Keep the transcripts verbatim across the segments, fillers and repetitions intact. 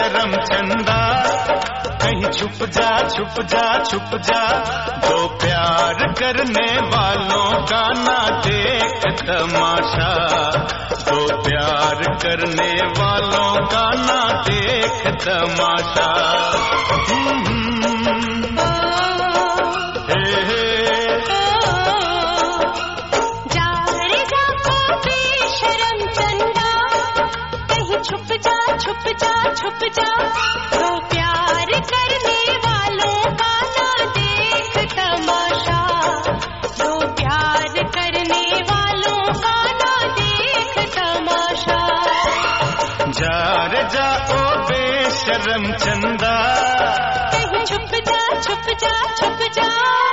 बेशरम चंदा, कहीं छुप जा छुप जा छुप जा। दो प्यार करने वालों का ना देख तमाशा, दो प्यार करने वालों का ना देख तमाशा। हे हे जा रे जा ओ बेशरम चंदा, कहीं छुप जा छुप जा छुप जा। दो प्यार करने वालों का ना देख तमाशा, दो प्यार करने वालों का ना देख तमाशा। जा रे जा ओ बेशरम चंदा, कहीं छुप जा छुप जा छुप जा।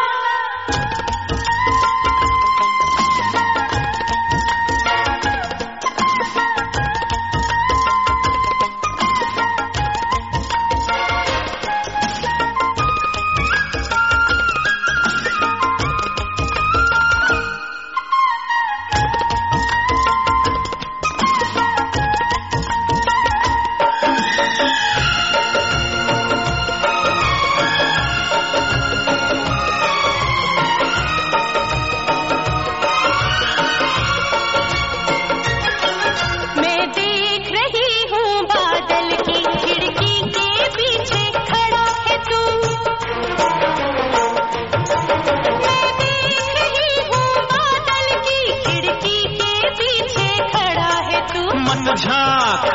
झांक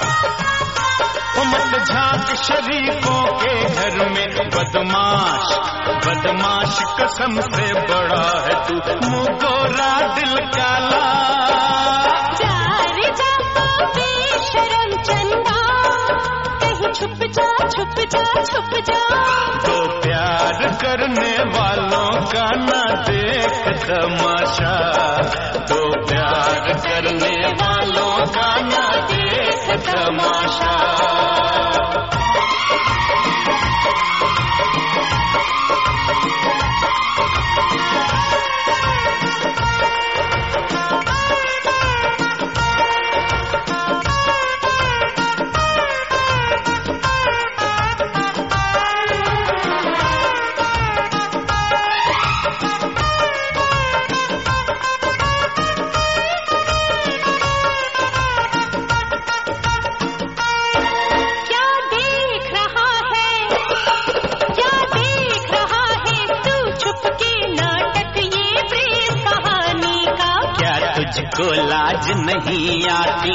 मत झांक शरीफों के घर में, बदमाश बदमाश कसम से बड़ा है तू, मुंह गोरा दिल काला। जा रे जा ओ बेशरम चंदा, कहीं छुप जा छुप जा छुप जा। तो प्यार करने वालों का ना देख तमाशा, तो प्यार करने वालों का ना देख तमाशा। तुझको लाज नहीं आती,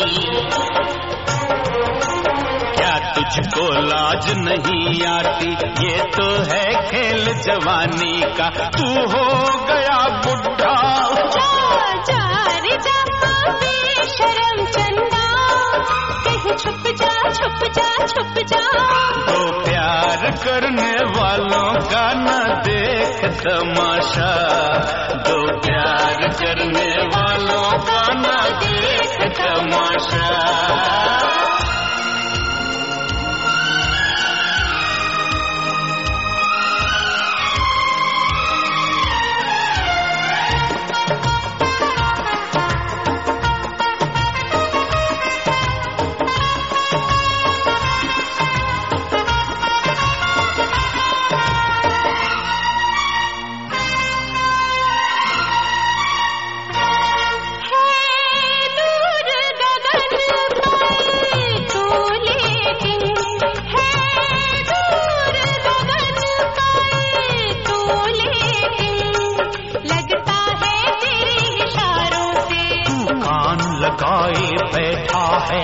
क्या तुझको लाज नहीं आती? ये तो है खेल जवानी का, तू हो गया बुढ़ा। जा जा रे जा बेशरम चंदा, कहीं छुप जा छुप जा छुप जा। तो प्यार करने वालों का न देख तमाशा, दो प्यार करने वालों का न देख तमाशा। लगाए बैठा है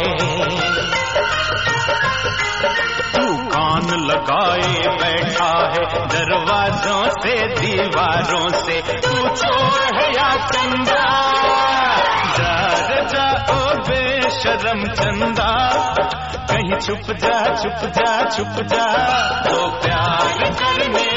तू, कान लगाए बैठा है, दरवाजों से दीवारों से तू चोर है या चंदा। जा रे जा ओ बेशरम चंदा, कहीं छुप जा छुप जा छुप जा। तो प्यार करने